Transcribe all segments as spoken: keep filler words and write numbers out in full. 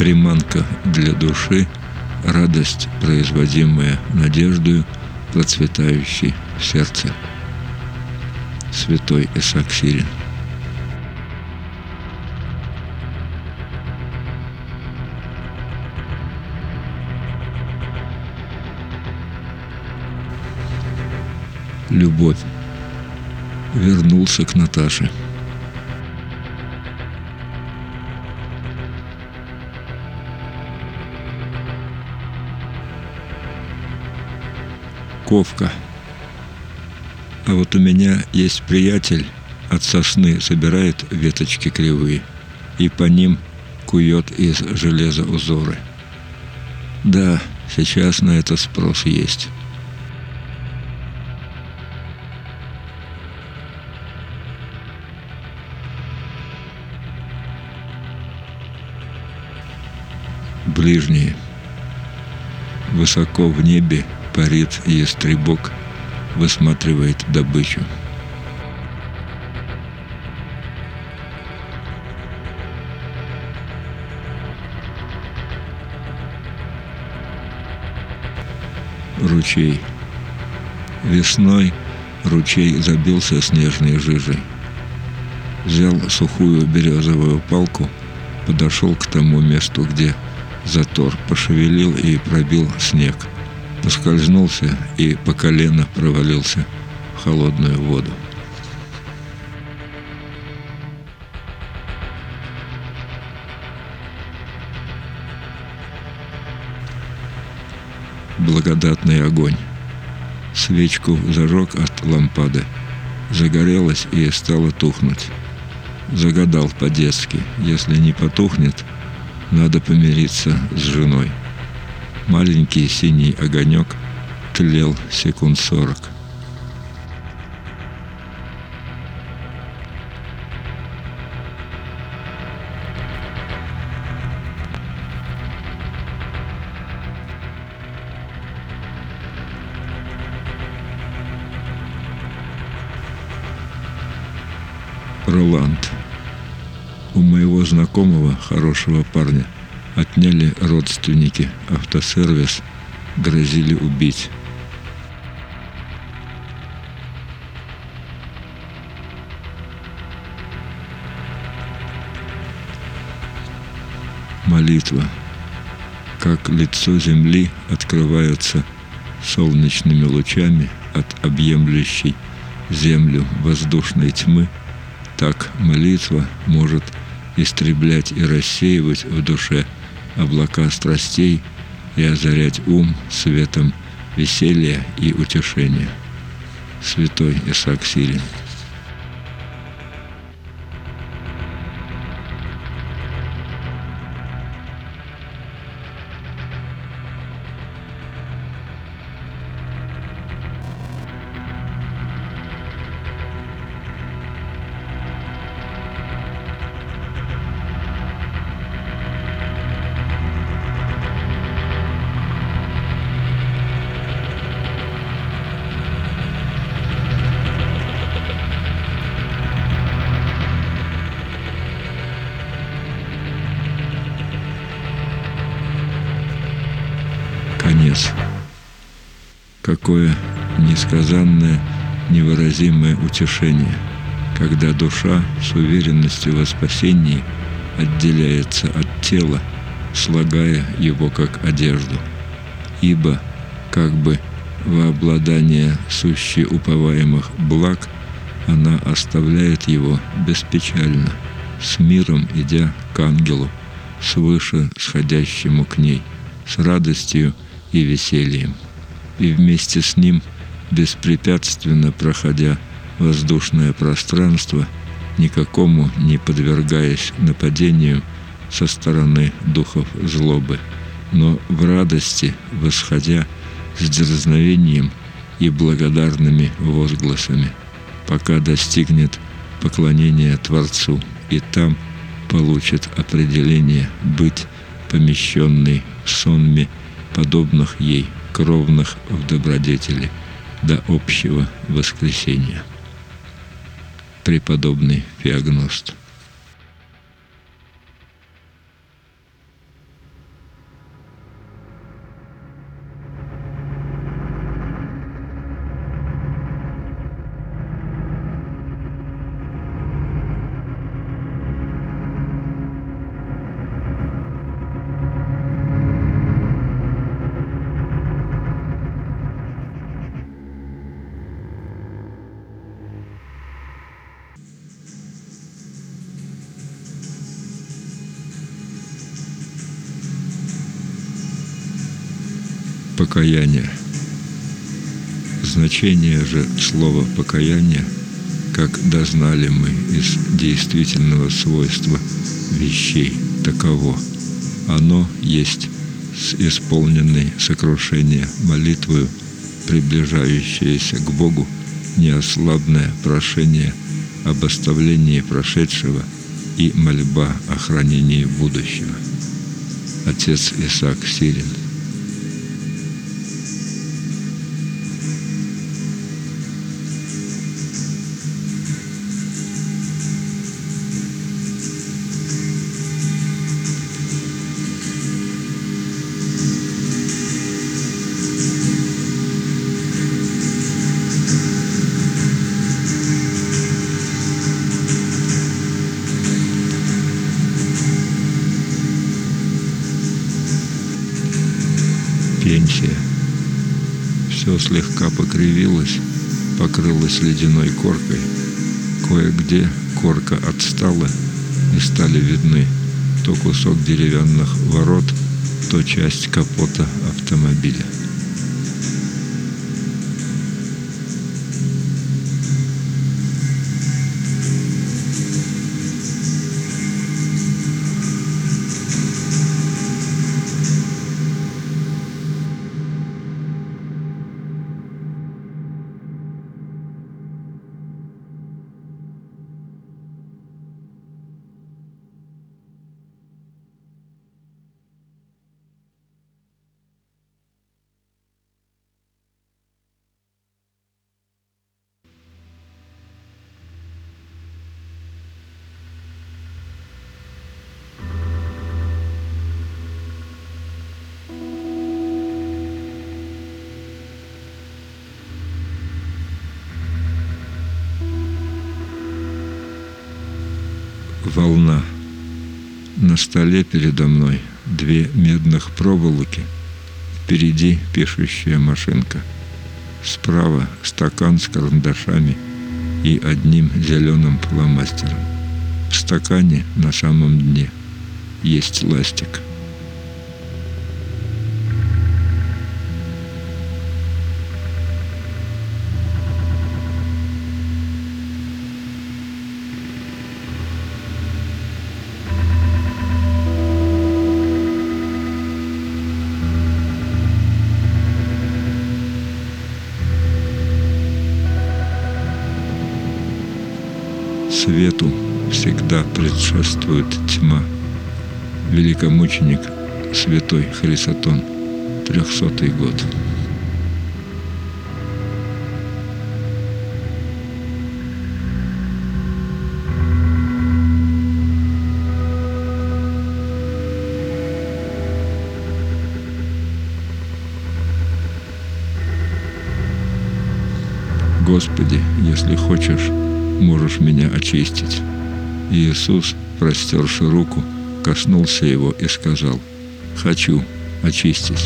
приманка для души, радость, производимая надеждою, процветающей в сердце. Святой Исаак Сирин. Любовь. Вернулся к Наташе. Ковка. А вот у меня есть приятель, от сосны собирает веточки кривые и по ним кует из железа узоры. Да, сейчас на это спрос есть. Ближние. Высоко в небе парит ястребок, высматривает добычу. Ручей. Весной ручей забился снежной жижей. Взял сухую березовую палку, подошел к тому месту, где затор, пошевелил и пробил снег. Поскользнулся и по колено провалился в холодную воду. Благодатный огонь. Свечку зажег от лампады, загорелась и стала тухнуть. Загадал по-детски: если не потухнет, надо помириться с женой. Маленький синий огонек тлел секунд сорок. Роланд. У моего знакомого, хорошего парня, отняли родственники автосервис, грозили убить. Молитва. Как лицо земли открывается солнечными лучами от объемлющей землю воздушной тьмы, так молитва может истреблять и рассеивать в душе облака страстей и озарять ум светом веселья и утешения. Святой Исаак Сирин. Конец. Какое несказанное, невыразимое утешение, когда душа с уверенностью во спасении отделяется от тела, слагая его как одежду. Ибо, как бы во обладание суще уповаемых благ, она оставляет его беспечально, с миром идя к ангелу, свыше сходящему к ней, с радостью и весельем, и вместе с ним, беспрепятственно проходя воздушное пространство, никакому не подвергаясь нападению со стороны духов злобы, но в радости восходя с дерзновением и благодарными возгласами, пока достигнет поклонения Творцу, и там получит определение быть помещенной в сонме подобных ей, кровных в добродетели, до общего воскресения. Преподобный Феогност. покаяние. Значение же слова «покаяние», как дознали мы из действительного свойства вещей, таково. Оно есть с исполненной сокрушения молитвою, приближающееся к Богу, неослабное прошение об оставлении прошедшего и мольба о хранении будущего. Отец Исаак Сирин. Пенсия. Все слегка покривилось, покрылось ледяной коркой. Кое-где корка отстала, и стали видны то кусок деревянных ворот, то часть капота автомобиля. Волна. На столе передо мной две медных проволоки, впереди пишущая машинка, справа стакан с карандашами и одним зеленым фломастером. В стакане на самом дне есть ластик. Свету всегда предшествует тьма. Великомученик святой Хрисотон, трехсотый год. Господи, если хочешь, можешь меня очистить. И Иисус, простерши руку, коснулся его и сказал: «Хочу, очистись».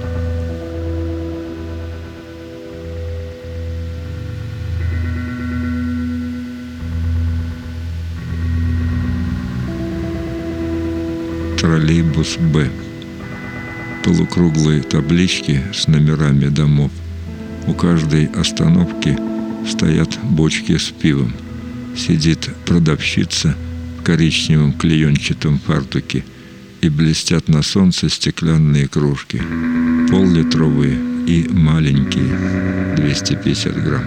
Троллейбус Б. Полукруглые таблички с номерами домов. У каждой остановки стоят бочки с пивом. Сидит продавщица в коричневом клеенчатом фартуке, и блестят на солнце стеклянные кружки, поллитровые и маленькие, двести пятьдесят грамм.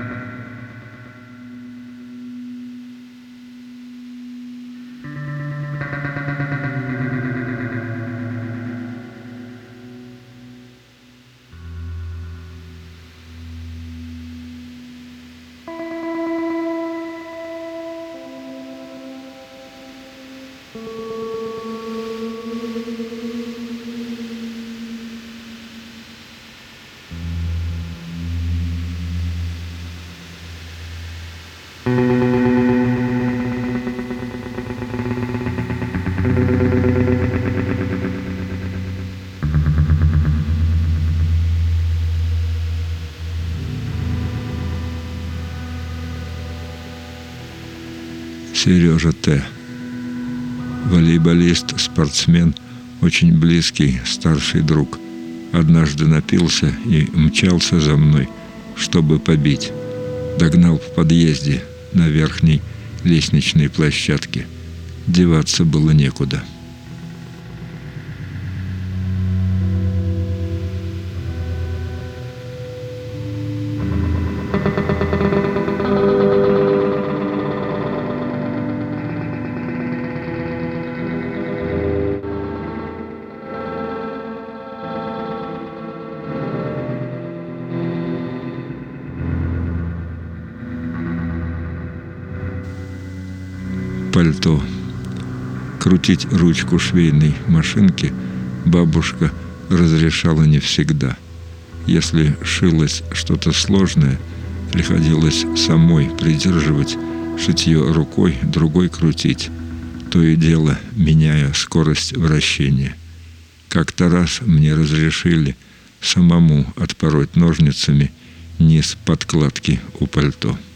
Сережа Т. Волейболист, спортсмен, очень близкий, старший друг. однажды напился и мчался за мной, чтобы побить. Догнал в подъезде на верхней лестничной площадке. Деваться было некуда. Пальто. Крутить ручку швейной машинки бабушка разрешала не всегда. Если шилось что-то сложное, приходилось самой придерживать шитье рукой, другой крутить, то и дело меняя скорость вращения. Как-то раз мне разрешили самому отпороть ножницами низ подкладки у пальто.